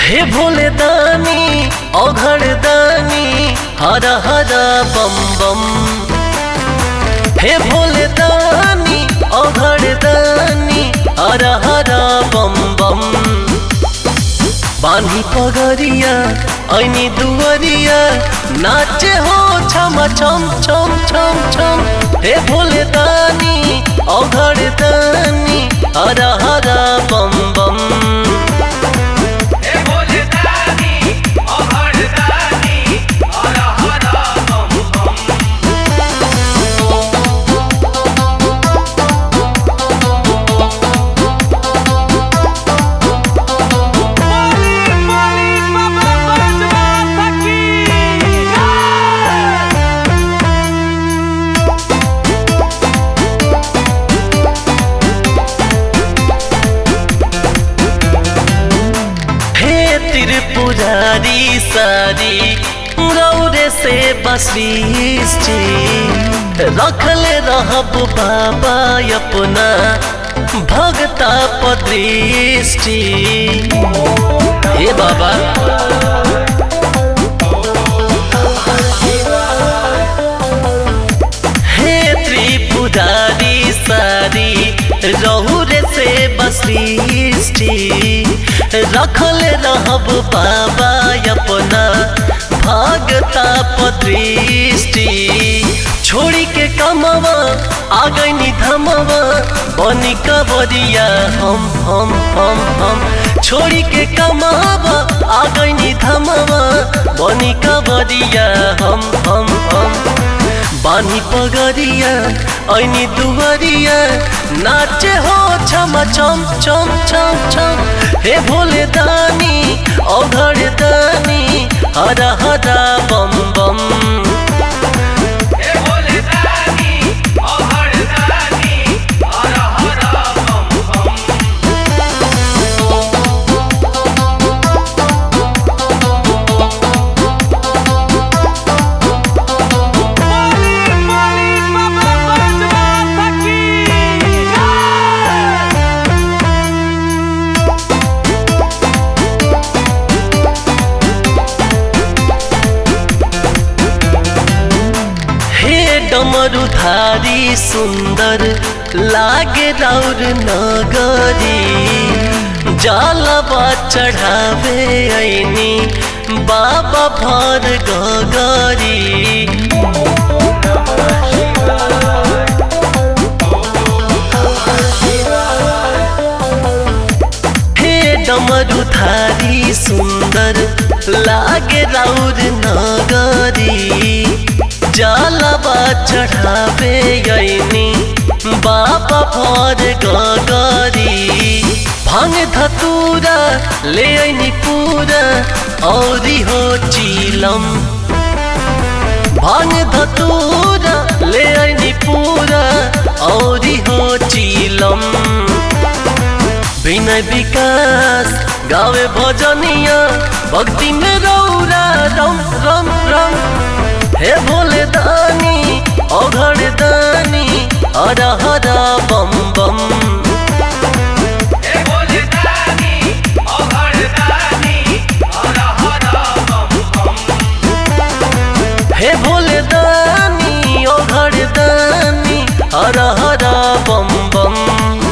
हे भोले दानी औघड़ दानी हर हर बम बम। हे भोले दानी औघड़ दानी हर हर बम बम। बानी पगरिया ऐनी दुवरिया नाचे हो छम छम छम छम छम। हे भोले दानी औघड़ दानी हर हर बम बम। त्रिपुरारी सारी रौरे से बसृष्टि रखले रहब बाबा अपना भगता पदृष्टि। हे बाबा हे त्रिपुरारी सारी रौरे से बसृष्टि रखले रहब बाबा अपना भगता पदृष्टि। छोड़ी के कमवा आ गई धमवा बनी कबरिया हम हम हम हम। छोड़ी के कमवा आ गई धमवा बनी कबरिया हम हम हम। बानी पगरिया ऐनी दुवरिया नाचे हो छम छम छम छम छम। हे भोले दानी औघड़ दानी हर हर बम बम। डमरुधारी सुंदर लागे राउर नगरी जलवा चढ़ावे ऐनी बाबा भर गगरी। हे डमरुधारी सुंदर लागे राउर नगरी जलवा चढ़ावे ऐनी बाबा भर गगरी। भांग धतूरा ले ऐनी पूरा औरी हो चीलम। भांग धतूरा ले ऐनी पूरा औरी हो चीलम। विनय विकास गावे भजनिया भक्ति में रौरा रम रम रम। हे भोले दानी औघड़ दानी हर हर बम बम। हे भोले दानी औघड़ दानी हर हर बम बम। हे भोले दानी औघड़